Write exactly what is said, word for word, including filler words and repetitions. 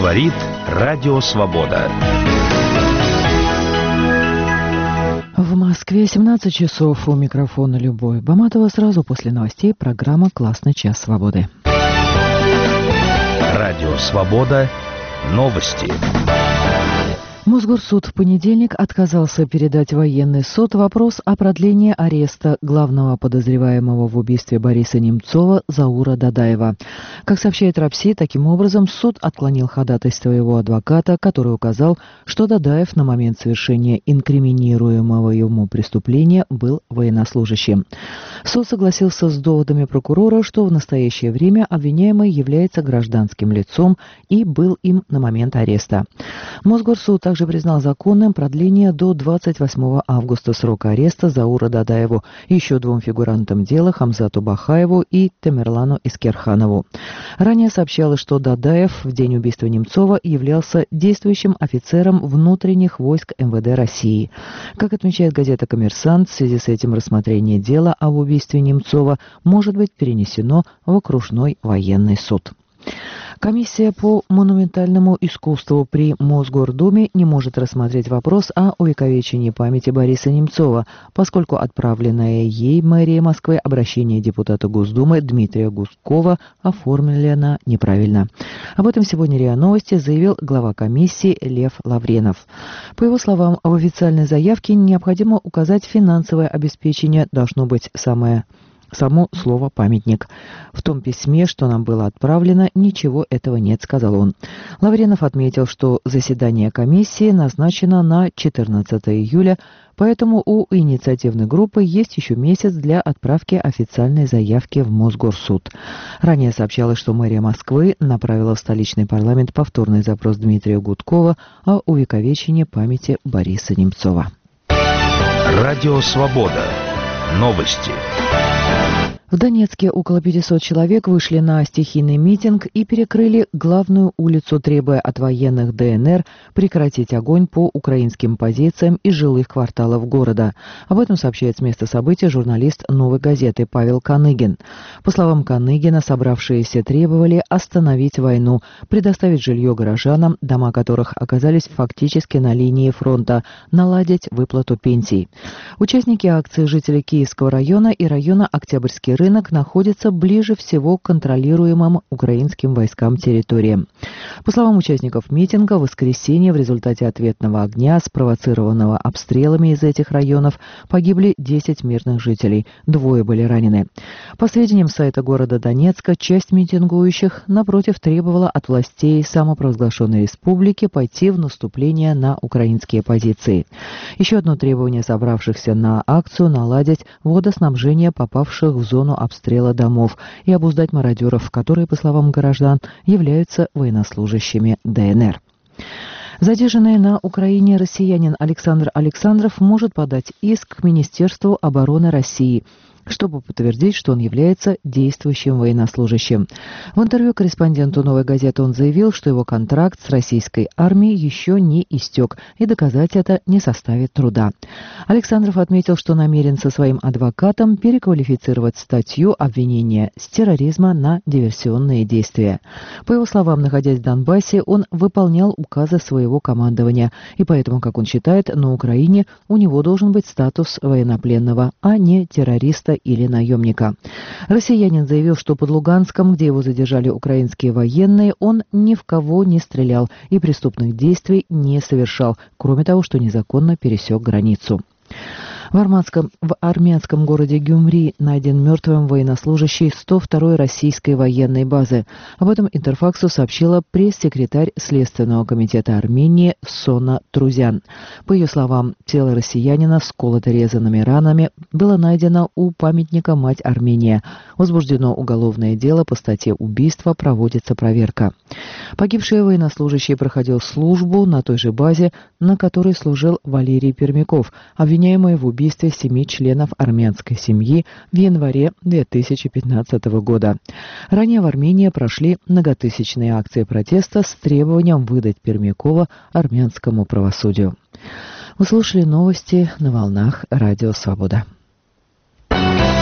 Говорит Радио Свобода. В Москве семнадцать часов. У микрофона Любовь Баматова. Сразу после новостей программа «Классный час свободы». Радио Свобода. Новости. Мосгорсуд в понедельник отказался передать в военный суд вопрос о продлении ареста главного подозреваемого в убийстве Бориса Немцова Заура Дадаева. Как сообщает РАПСИ, таким образом суд отклонил ходатайство его адвоката, который указал, что Дадаев на момент совершения инкриминируемого ему преступления был военнослужащим. Суд согласился с доводами прокурора, что в настоящее время обвиняемый является гражданским лицом и был им на момент ареста. Мосгорсуд также также признал законным продление до двадцать восьмого августа срока ареста Заура Дадаеву и еще двум фигурантам дела Хамзату Бахаеву и Тамерлану Искерханову. Ранее сообщалось, что Дадаев в день убийства Немцова являлся действующим офицером внутренних войск эм вэ дэ России. Как отмечает газета «Коммерсант», в связи с этим рассмотрение дела об убийстве Немцова может быть перенесено в окружной военный суд. Комиссия по монументальному искусству при Мосгордуме не может рассмотреть вопрос о увековечении памяти Бориса Немцова, поскольку отправленное ей мэрией Москвы обращение депутата Госдумы Дмитрия Гудкова оформлено неправильно. Об этом сегодня РИА Новости заявил глава комиссии Лев Лавренов. По его словам, в официальной заявке необходимо указать финансовое обеспечение, должно быть самое само слово «памятник». В том письме, что нам было отправлено, ничего этого нет, сказал он. Лавренов отметил, что заседание комиссии назначено на четырнадцатое июля, поэтому у инициативной группы есть еще месяц для отправки официальной заявки в Мосгорсуд. Ранее сообщалось, что мэрия Москвы направила в столичный парламент повторный запрос Дмитрия Гудкова о увековечении памяти Бориса Немцова. Радио Свобода. Новости. В Донецке около пятисот человек вышли на стихийный митинг и перекрыли главную улицу, требуя от военных дэ эн эр прекратить огонь по украинским позициям из жилых кварталов города. Об этом сообщает с места событий журналист «Новой газеты» Павел Каныгин. По словам Каныгина, собравшиеся требовали остановить войну, предоставить жилье горожанам, дома которых оказались фактически на линии фронта, наладить выплату пенсий. Участники акции, жители Киевского района и района Октябрьский рынок, рынок находится ближе всего к контролируемым украинским войскам территориям. По словам участников митинга, в воскресенье в результате ответного огня, спровоцированного обстрелами из этих районов, погибли десять мирных жителей, двое были ранены. По сведениям сайта города Донецка, часть митингующих, напротив, требовала от властей самопровозглашенной республики пойти в наступление на украинские позиции. Еще одно требование собравшихся на акцию — наладить водоснабжение попавших в зону обстрела домов и обуздать мародеров, которые, по словам граждан, являются военнослужащими дэ эн эр. Задержанный на Украине россиянин Александр Александров может подать иск к Министерству обороны России, чтобы подтвердить, что он является действующим военнослужащим. В интервью корреспонденту «Новой газеты» он заявил, что его контракт с российской армией еще не истек, и доказать это не составит труда. Александров отметил, что намерен со своим адвокатом переквалифицировать статью обвинения с терроризма на диверсионные действия. По его словам, находясь в Донбассе, он выполнял указы своего командования, и поэтому, как он считает, на Украине у него должен быть статус военнопленного, а не террориста или наемника. Россиянин заявил, что под Луганском, где его задержали украинские военные, он ни в кого не стрелял и преступных действий не совершал, кроме того, что незаконно пересек границу. В армянском, в армянском городе Гюмри найден мертвым военнослужащий сто второй российской военной базы. Об этом Интерфаксу сообщила пресс-секретарь Следственного комитета Армении Сона Трузян. По ее словам, тело россиянина с колото-резанными ранами было найдено у памятника «Мать Армения». Возбуждено уголовное дело по статье убийства, проводится проверка. Погибший военнослужащий проходил службу на той же базе, на которой служил Валерий Пермяков, обвиняемый в убийстве семи членов армянской семьи в январе две тысячи пятнадцатого года. Ранее в Армении прошли многотысячные акции протеста с требованием выдать Пермякова армянскому правосудию. Вы слушали новости на волнах Радио Свобода.